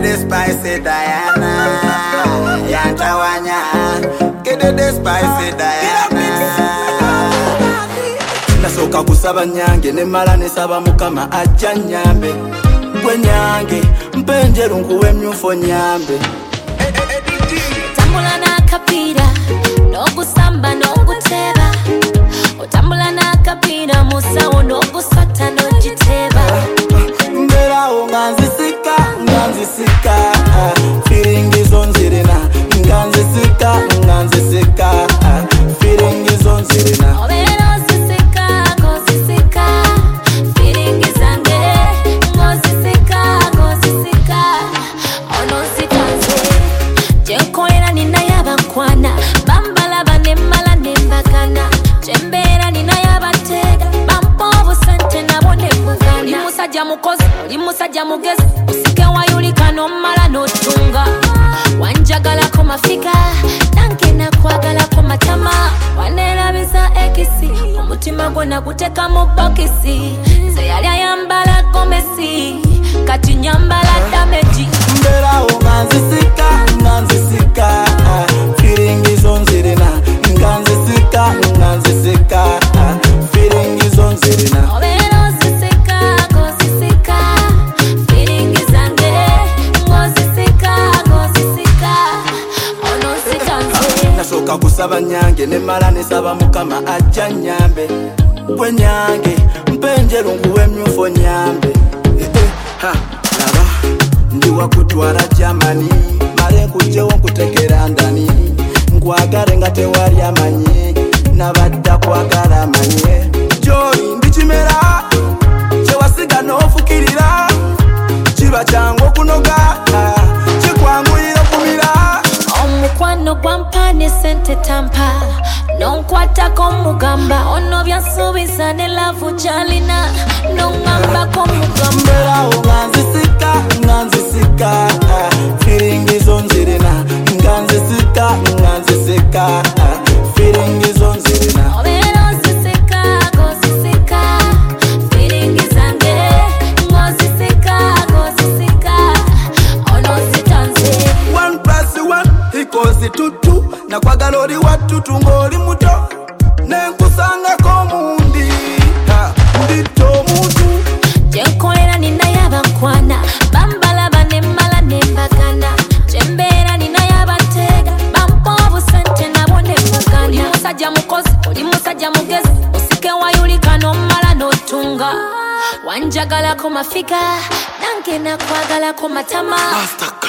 the spicy Diana, Yantawanya. Get the spicy Diana. Nasoka kusaba nyange nemala nesaba mukama ajja nyambe. Gwe nyange mpenjeru nkuwe myufo nyambe. Tambula na kapira nogusamba noguteba. Otambula na kapira musawo nogusata nogiteba. Mberawo nganzisika feeling is on zirina. Nganzisika feeling is on zirina. Bambala banemala nembagana chembera nina yabatega bampovu sente nabone kugana oli musajja mukozi oli musajja mugezi usike wayulika nomala notunga wanjagalako mafika nange nakwagalako matama wanerabisa ekisi omutima gwona guteka mu bokisi nze yali ayambala gomesi kati nyambala dameji mberawo nganzisika feeling is on zirina. Nganzisika feeling is on zirina. Nasoka kusaba nyange nemala nesaba mukama ajja nyambe. Gwe nyange mpenjeru nkuwe myufo nyambe. Laba ndiwa kutwala Germany male nkujjewo nkutekera ndani. Nkwagale nga tewali amanyi nabadda kwagala amanye. Joli ndikimera kyewasiga n'ofukirira kiba kyangu okunoga kikwanguyira kumira. Omukwano gwampane sente tampa nonkwatako mugamba ono byasuubiza ne lavu gyalina nongambako mugamba. Mberawo nganzisika feeling is on zirina. Nganzisika feeling is on zirina. One plus one equals two. Nakwagala oli wattutu ng'oli muto nenkusangako mundi ndito omuntu. Jenkolera nina yabakwana bambala banemala nembagana chembera nina yabatega bampovu sente nabone kugana. Oli musajja mukozi oli musajja mugezi usike wayulika nomala notunga wanjagalako mafika nange nakwagalako matama.